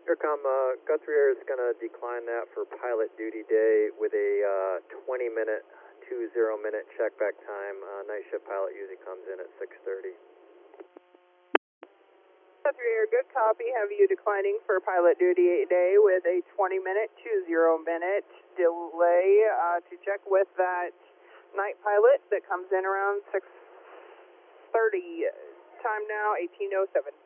Intercom, Guthrie Air is going to decline that for pilot duty day with a 20-minute, 20-minute checkback time. Night shift pilot usually comes in at 6:30. Guthrie Air, good copy. Have you declining for pilot duty day with a 20-minute, 20-minute delay to check with that night pilot that comes in around 6:30. Time now, 18:07.